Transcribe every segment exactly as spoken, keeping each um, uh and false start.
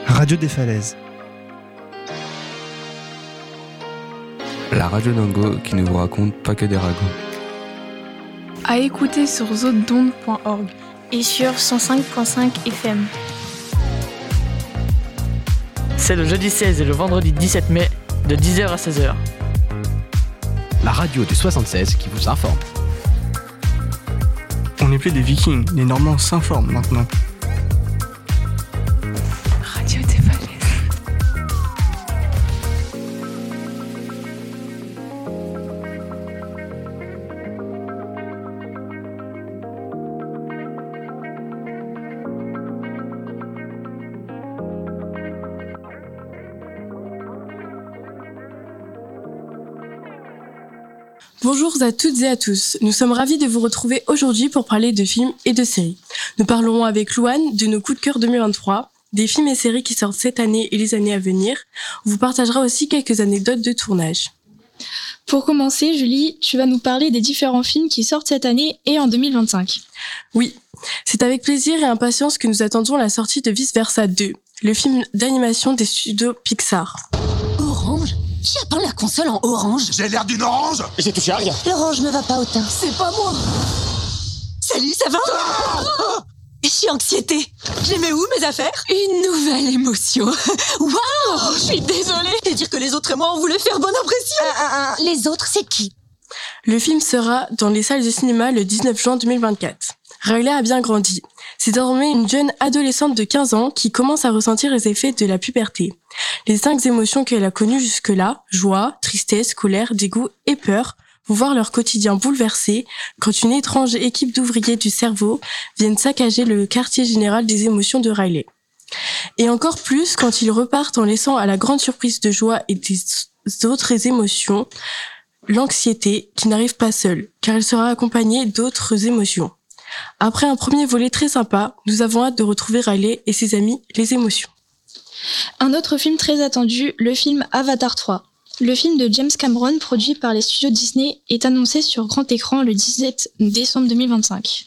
Radio des Falaises. La radio Dingo qui ne vous raconte pas que des ragots. À écouter sur zone d'onde point org et sur cent cinq virgule cinq F M. C'est le jeudi seize et le vendredi dix-sept mai de dix heures à seize heures. La radio du soixante-seize qui vous informe. On n'est plus des Vikings, les Normands s'informent maintenant. Radio des Falaises. Bonjour à toutes et à tous, nous sommes ravis de vous retrouver aujourd'hui pour parler de films et de séries. Nous parlerons avec Louane de nos coups de cœur deux mille vingt-trois, des films et séries qui sortent cette année et les années à venir. On vous partagera aussi quelques anecdotes de tournage. Pour commencer, Julie, tu vas nous parler des différents films qui sortent cette année et en deux mille vingt-cinq. Oui, c'est avec plaisir et impatience que nous attendons la sortie de Vice Versa deux, le film d'animation des studios Pixar. Orange ? Qui a peint la console en orange ? J'ai l'air d'une orange ? J'ai touché à rien. L'orange ne va pas au teint. C'est pas moi. Salut, ça va ? Ah Je suis anxiété. Je les mets où, mes affaires ? Une nouvelle émotion. Waouh ! Je suis désolée. Et dire que les autres et moi, on voulait faire bonne impression. Ah, ah, ah. Les autres, c'est qui ? Le film sera dans les salles de cinéma le dix-neuf juin deux mille vingt-quatre. Riley a bien grandi. C'est désormais une jeune adolescente de quinze ans qui commence à ressentir les effets de la puberté. Les cinq émotions qu'elle a connues jusque-là, joie, tristesse, colère, dégoût et peur, vont voir leur quotidien bouleversé quand une étrange équipe d'ouvriers du cerveau viennent saccager le quartier général des émotions de Riley. Et encore plus quand ils repartent en laissant à la grande surprise de joie et des autres émotions, l'anxiété qui n'arrive pas seule, car elle sera accompagnée d'autres émotions. Après un premier volet très sympa, nous avons hâte de retrouver Riley et ses amis, les émotions. Un autre film très attendu, le film Avatar trois. Le film de James Cameron, produit par les studios Disney, est annoncé sur grand écran le dix-sept décembre deux mille vingt-cinq.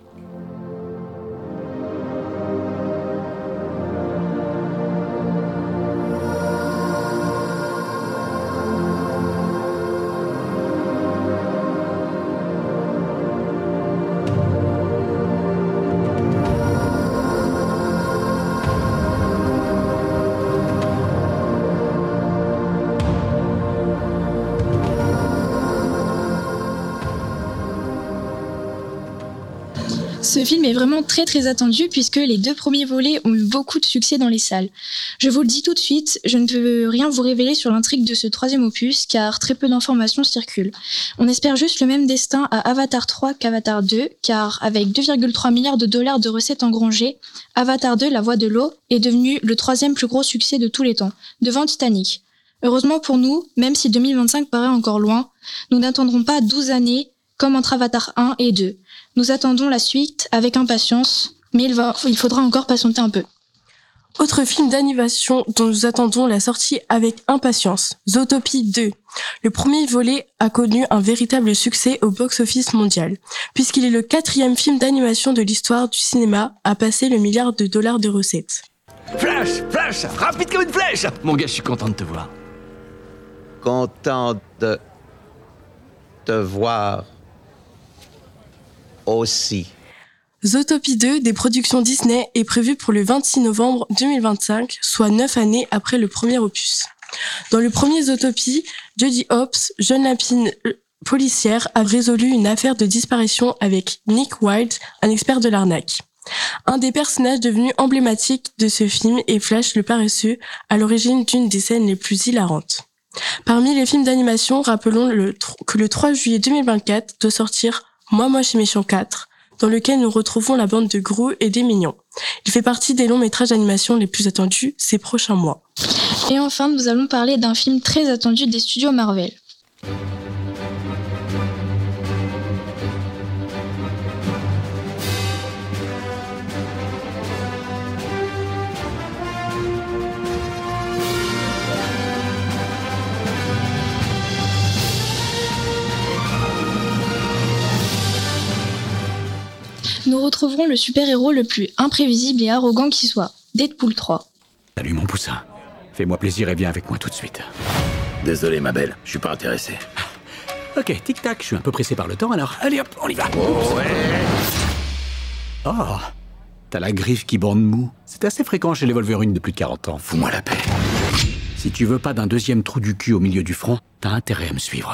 Ce film est vraiment très très attendu puisque les deux premiers volets ont eu beaucoup de succès dans les salles. Je vous le dis tout de suite, je ne peux rien vous révéler sur l'intrigue de ce troisième opus car très peu d'informations circulent. On espère juste le même destin à Avatar trois qu'Avatar deux car avec deux virgule trois milliards de dollars de recettes engrangées, Avatar deux, la voie de l'eau, est devenu le troisième plus gros succès de tous les temps, devant Titanic. Heureusement pour nous, même si deux mille vingt-cinq paraît encore loin, nous n'attendrons pas douze années comme entre Avatar un et deux. Nous attendons la suite avec impatience, mais il, va, il faudra encore patienter un peu. Autre film d'animation dont nous attendons la sortie avec impatience, Zootopie deux. Le premier volet a connu un véritable succès au box-office mondial, puisqu'il est le quatrième film d'animation de l'histoire du cinéma à passer le milliard de dollars de recettes. Flash, Flash, rapide comme une flèche. Mon gars, je suis content de te voir. Content de te voir aussi. Zootopie deux des productions Disney est prévu pour le vingt-six novembre deux mille vingt-cinq, soit neuf années après le premier opus. Dans le premier Zootopie, Judy Hopps, jeune lapine policière, a résolu une affaire de disparition avec Nick Wilde, un expert de l'arnaque. Un des personnages devenus emblématiques de ce film est Flash le paresseux, à l'origine d'une des scènes les plus hilarantes. Parmi les films d'animation, rappelons le, que le trois juillet deux mille vingt-quatre doit sortir Moi Moche et Méchant quatre, dans lequel nous retrouvons la bande de Gru et des Mignons. Il fait partie des longs métrages d'animation les plus attendus ces prochains mois. Et enfin, nous allons parler d'un film très attendu des studios Marvel. Nous retrouverons le super-héros le plus imprévisible et arrogant qui soit, Deadpool trois. Salut mon poussin. Fais-moi plaisir et viens avec moi tout de suite. Désolé ma belle, je suis pas intéressé. Ok, tic-tac, je suis un peu pressé par le temps, alors allez hop, on y va. Oh ouais. Oh, t'as la griffe qui bande mou. C'est assez fréquent chez les Wolverines de plus de quarante ans. Fous-moi la paix. Si tu veux pas d'un deuxième trou du cul au milieu du front, t'as intérêt à me suivre.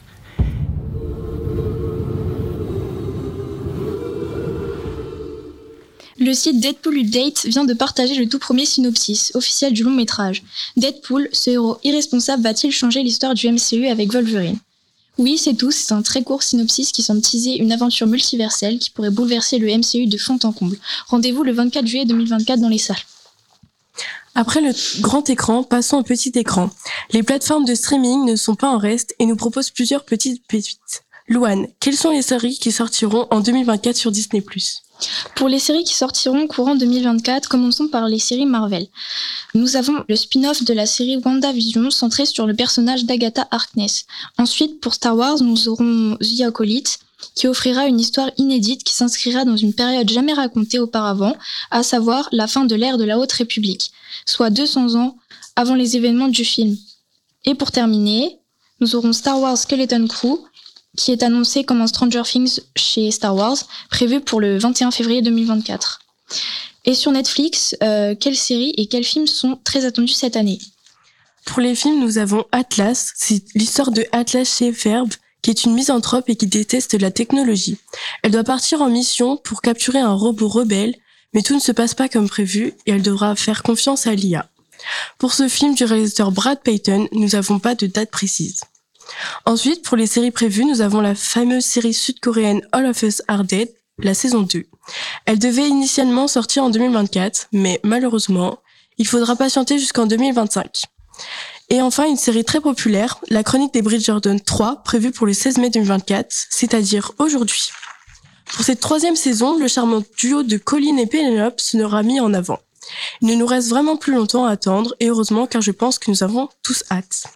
Le site Deadpool Update vient de partager le tout premier synopsis officiel du long métrage. Deadpool, ce héros irresponsable, va-t-il changer l'histoire du M C U avec Wolverine ? Oui, c'est tout, c'est un très court synopsis qui semble teaser une aventure multiverselle qui pourrait bouleverser le M C U de fond en comble. Rendez-vous le vingt-quatre juillet deux mille vingt-quatre dans les salles. Après le grand écran, passons au petit écran. Les plateformes de streaming ne sont pas en reste et nous proposent plusieurs petites pépites. Louane, quelles sont les séries qui sortiront en deux mille vingt-quatre sur Disney plus ? Pour les séries qui sortiront courant deux mille vingt-quatre, commençons par les séries Marvel. Nous avons le spin-off de la série WandaVision centré sur le personnage d'Agatha Harkness. Ensuite, pour Star Wars, nous aurons The Acolyte, qui offrira une histoire inédite qui s'inscrira dans une période jamais racontée auparavant, à savoir la fin de l'ère de la Haute République, soit deux cents ans avant les événements du film. Et pour terminer, nous aurons Star Wars Skeleton Crew, qui est annoncé comme un Stranger Things chez Star Wars, prévu pour le vingt et un février deux mille vingt-quatre. Et sur Netflix, euh, quelles séries et quels films sont très attendus cette année ? Pour les films, nous avons Atlas, c'est l'histoire de Atlas Shepard, qui est une misanthrope et qui déteste la technologie. Elle doit partir en mission pour capturer un robot rebelle, mais tout ne se passe pas comme prévu et elle devra faire confiance à l'I A. Pour ce film du réalisateur Brad Peyton, nous n'avons pas de date précise. Ensuite, pour les séries prévues, nous avons la fameuse série sud-coréenne All of Us Are Dead, la saison deux. Elle devait initialement sortir en deux mille vingt-quatre, mais malheureusement, il faudra patienter jusqu'en deux mille vingt-cinq. Et enfin, une série très populaire, La Chronique des Bridgerton trois, prévue pour le seize mai deux mille vingt-quatre, c'est-à-dire aujourd'hui. Pour cette troisième saison, le charmant duo de Colin et Penelope sera mis en avant. Il ne nous reste vraiment plus longtemps à attendre, et heureusement, car je pense que nous avons tous hâte.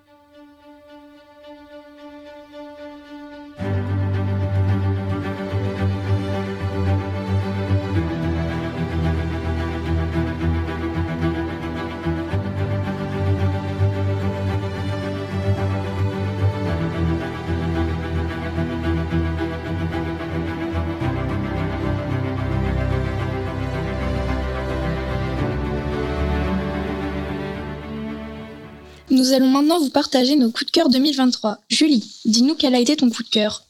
Nous allons maintenant vous partager nos coups de cœur deux mille vingt-trois. Julie, dis-nous quel a été ton coup de cœur.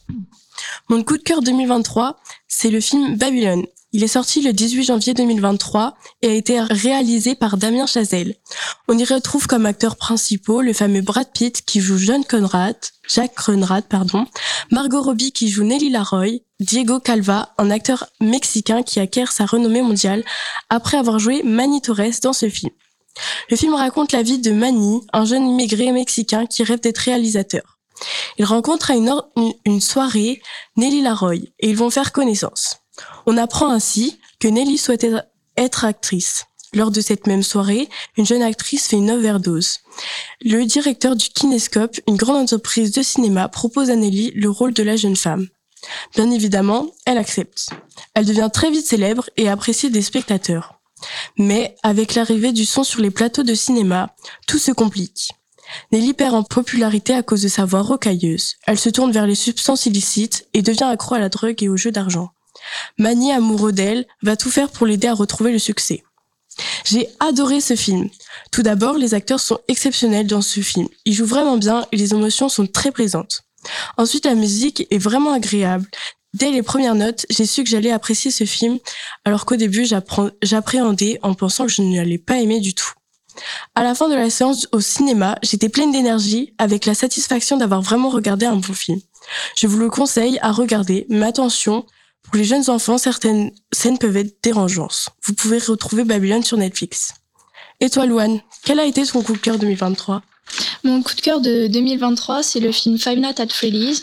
Mon coup de cœur deux mille vingt-trois, c'est le film Babylone. Il est sorti le dix-huit janvier deux mille vingt-trois et a été réalisé par Damien Chazelle. On y retrouve comme acteurs principaux le fameux Brad Pitt qui joue John Conrad, Jack Conrad, pardon, Margot Robbie qui joue Nelly Laroy, Diego Calva, un acteur mexicain qui acquiert sa renommée mondiale après avoir joué Manny Torres dans ce film. Le film raconte la vie de Manny, un jeune immigré mexicain qui rêve d'être réalisateur. Il rencontre à une, or- une soirée Nelly Laroy et ils vont faire connaissance. On apprend ainsi que Nelly souhaite être actrice. Lors de cette même soirée, une jeune actrice fait une overdose. Le directeur du Kinescope, une grande entreprise de cinéma, propose à Nelly le rôle de la jeune femme. Bien évidemment, elle accepte. Elle devient très vite célèbre et appréciée des spectateurs. Mais, avec l'arrivée du son sur les plateaux de cinéma, tout se complique. Nelly perd en popularité à cause de sa voix rocailleuse. Elle se tourne vers les substances illicites et devient accro à la drogue et aux jeux d'argent. Manny, amoureux d'elle, va tout faire pour l'aider à retrouver le succès. J'ai adoré ce film. Tout d'abord, les acteurs sont exceptionnels dans ce film. Ils jouent vraiment bien et les émotions sont très présentes. Ensuite, la musique est vraiment agréable. Dès les premières notes, j'ai su que j'allais apprécier ce film, alors qu'au début, j'appréhendais en pensant que je ne l'allais pas aimer du tout. À la fin de la séance au cinéma, j'étais pleine d'énergie, avec la satisfaction d'avoir vraiment regardé un bon film. Je vous le conseille à regarder, mais attention, pour les jeunes enfants, certaines scènes peuvent être dérangeantes. Vous pouvez retrouver Babylone sur Netflix. Et toi, Louane, quel a été ton coup de cœur deux mille vingt-trois ? Mon coup de cœur de deux mille vingt-trois, c'est le film Five Nights at Freddy's.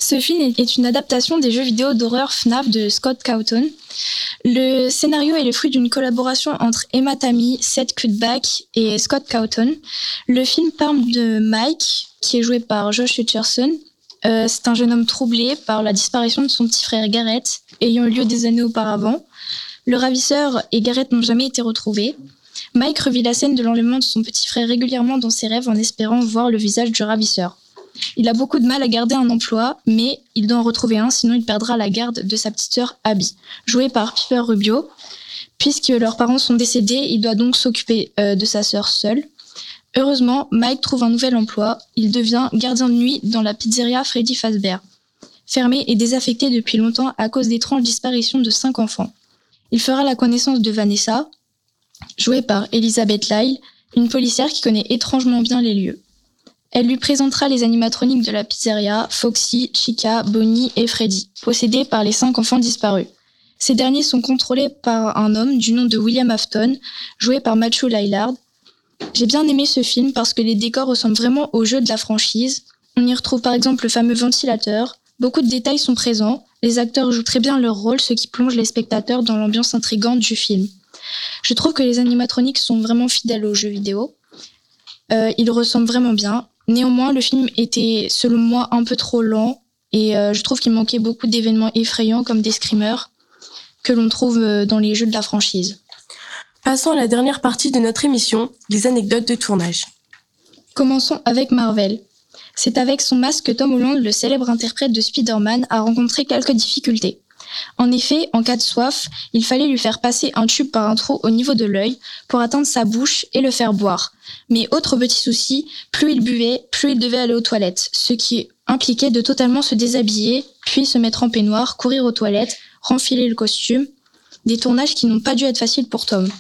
Ce film est une adaptation des jeux vidéo d'horreur F NAF de Scott Cawthon. Le scénario est le fruit d'une collaboration entre Emma Tammi, Seth Cutback et Scott Cawthon. Le film parle de Mike, qui est joué par Josh Hutcherson. Euh, c'est un jeune homme troublé par la disparition de son petit frère Garrett, ayant eu lieu des années auparavant. Le ravisseur et Garrett n'ont jamais été retrouvés. Mike revit la scène de l'enlèvement de son petit frère régulièrement dans ses rêves en espérant voir le visage du ravisseur. Il a beaucoup de mal à garder un emploi, mais il doit en retrouver un, sinon il perdra la garde de sa petite sœur Abby, jouée par Piper Rubio. Puisque leurs parents sont décédés, il doit donc s'occuper euh, de sa sœur seul. Heureusement, Mike trouve un nouvel emploi. Il devient gardien de nuit dans la pizzeria Freddy Fazbear, fermée et désaffectée depuis longtemps à cause d'étranges disparitions de cinq enfants. Il fera la connaissance de Vanessa, jouée par Elizabeth Lyle, une policière qui connaît étrangement bien les lieux. Elle lui présentera les animatroniques de la pizzeria, Foxy, Chica, Bonnie et Freddy, possédés par les cinq enfants disparus. Ces derniers sont contrôlés par un homme du nom de William Afton, joué par Matthew Lillard. J'ai bien aimé ce film parce que les décors ressemblent vraiment au jeu de la franchise. On y retrouve par exemple le fameux ventilateur. Beaucoup de détails sont présents. Les acteurs jouent très bien leur rôle, ce qui plonge les spectateurs dans l'ambiance intrigante du film. Je trouve que les animatroniques sont vraiment fidèles aux jeux vidéo. Euh, ils ressemblent vraiment bien. Néanmoins, le film était, selon moi, un peu trop lent et euh, je trouve qu'il manquait beaucoup d'événements effrayants comme des screamers que l'on trouve euh, dans les jeux de la franchise. Passons à la dernière partie de notre émission, les anecdotes de tournage. Commençons avec Marvel. C'est avec son masque que Tom Holland, le célèbre interprète de Spider-Man, a rencontré quelques difficultés. En effet, en cas de soif, il fallait lui faire passer un tube par un trou au niveau de l'œil pour atteindre sa bouche et le faire boire. Mais autre petit souci, plus il buvait, plus il devait aller aux toilettes, ce qui impliquait de totalement se déshabiller, puis se mettre en peignoir, courir aux toilettes, renfiler le costume. Des tournages qui n'ont pas dû être faciles pour Tom.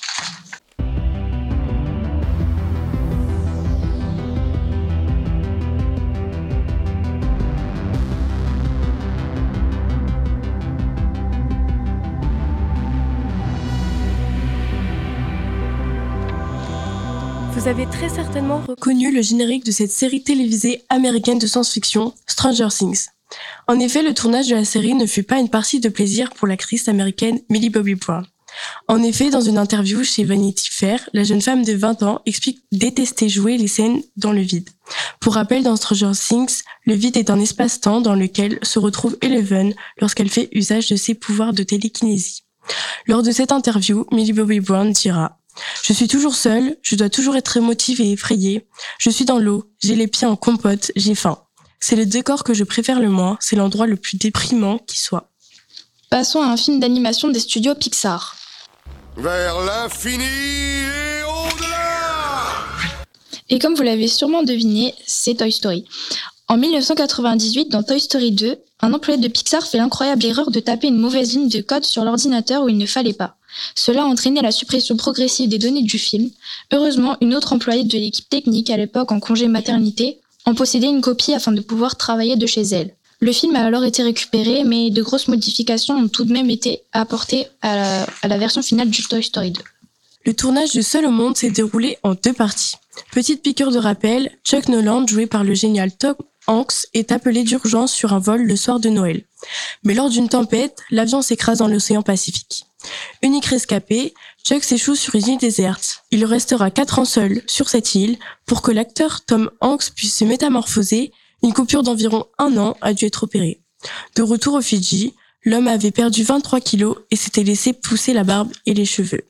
Vous avez très certainement reconnu le générique de cette série télévisée américaine de science-fiction, Stranger Things. En effet, le tournage de la série ne fut pas une partie de plaisir pour l'actrice américaine Millie Bobby Brown. En effet, dans une interview chez Vanity Fair, la jeune femme de vingt ans explique détester jouer les scènes dans le vide. Pour rappel, dans Stranger Things, le vide est un espace-temps dans lequel se retrouve Eleven lorsqu'elle fait usage de ses pouvoirs de télékinésie. Lors de cette interview, Millie Bobby Brown dira « Je suis toujours seule, je dois toujours être émotive et effrayée. Je suis dans l'eau, j'ai les pieds en compote, j'ai faim. C'est le décor que je préfère le moins, c'est l'endroit le plus déprimant qui soit. » Passons à un film d'animation des studios Pixar. Vers l'infini et au-delà. Et comme vous l'avez sûrement deviné, c'est Toy Story. En dix-neuf cent quatre-vingt-dix-huit, dans Toy Story deux, un employé de Pixar fait l'incroyable erreur de taper une mauvaise ligne de code sur l'ordinateur où il ne fallait pas. Cela a entraîné la suppression progressive des données du film. Heureusement, une autre employée de l'équipe technique, à l'époque en congé maternité, en possédait une copie afin de pouvoir travailler de chez elle. Le film a alors été récupéré, mais de grosses modifications ont tout de même été apportées à la, à la version finale du Toy Story deux. Le tournage de Seul au monde s'est déroulé en deux parties. Petite piqûre de rappel, Chuck Noland, joué par le génial Tom Hanks, est appelé d'urgence sur un vol le soir de Noël. Mais lors d'une tempête, l'avion s'écrase dans l'océan Pacifique. Unique rescapé, Chuck s'échoue sur une île déserte. Il restera quatre ans seul sur cette île pour que l'acteur Tom Hanks puisse se métamorphoser. Une coupure d'environ un an a dû être opérée. De retour aux Fidji, l'homme avait perdu vingt-trois kilos et s'était laissé pousser la barbe et les cheveux.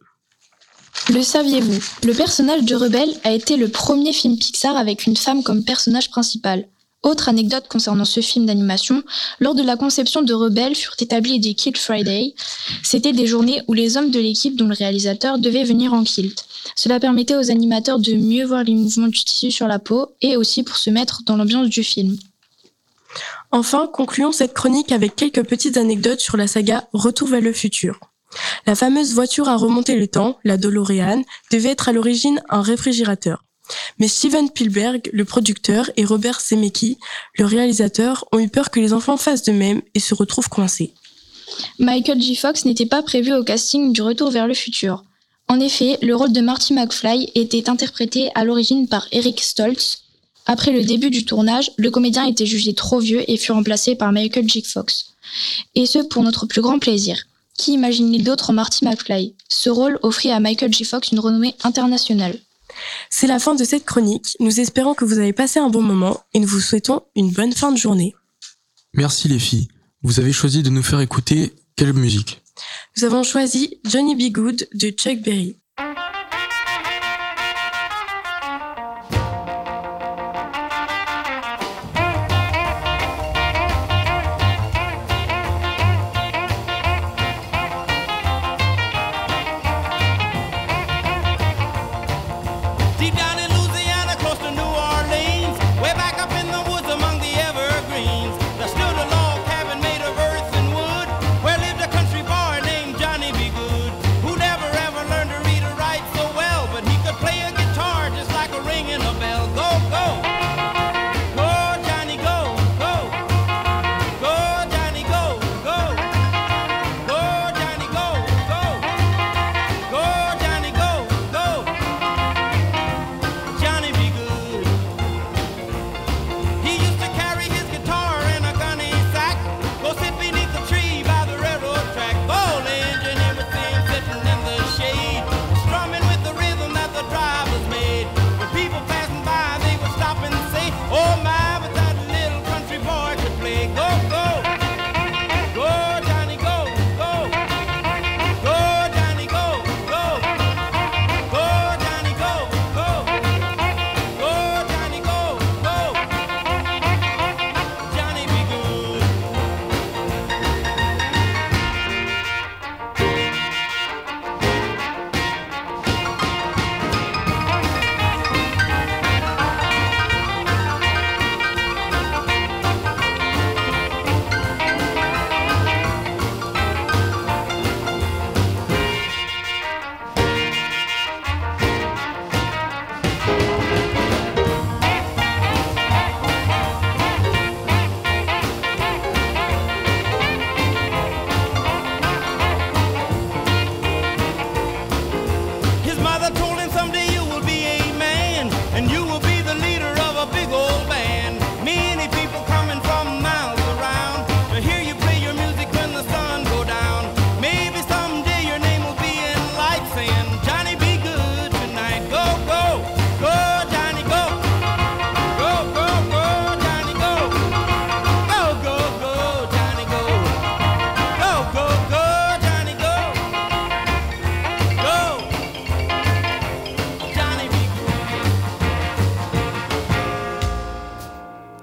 Le saviez-vous ? Le personnage de Rebelle a été le premier film Pixar avec une femme comme personnage principal. Autre anecdote concernant ce film d'animation, lors de la conception de Rebelle furent établis des Kilt Friday. C'était des journées où les hommes de l'équipe, dont le réalisateur, devaient venir en kilt. Cela permettait aux animateurs de mieux voir les mouvements du tissu sur la peau et aussi pour se mettre dans l'ambiance du film. Enfin, concluons cette chronique avec quelques petites anecdotes sur la saga Retour vers le futur. La fameuse voiture à remonter le temps, la DeLorean, devait être à l'origine un réfrigérateur. Mais Steven Spielberg, le producteur, et Robert Zemeckis, le réalisateur, ont eu peur que les enfants fassent de même et se retrouvent coincés. Michael J. Fox n'était pas prévu au casting du Retour vers le futur. En effet, le rôle de Marty McFly était interprété à l'origine par Eric Stoltz. Après le début du tournage, le comédien était jugé trop vieux et fut remplacé par Michael J. Fox. Et ce, pour notre plus grand plaisir. Qui imaginait d'autre en Marty McFly ? Ce rôle offrit à Michael J. Fox une renommée internationale. C'est la fin de cette chronique. Nous espérons que vous avez passé un bon moment et nous vous souhaitons une bonne fin de journée. Merci les filles. Vous avez choisi de nous faire écouter quelle musique ? Nous avons choisi Johnny B. Good de Chuck Berry.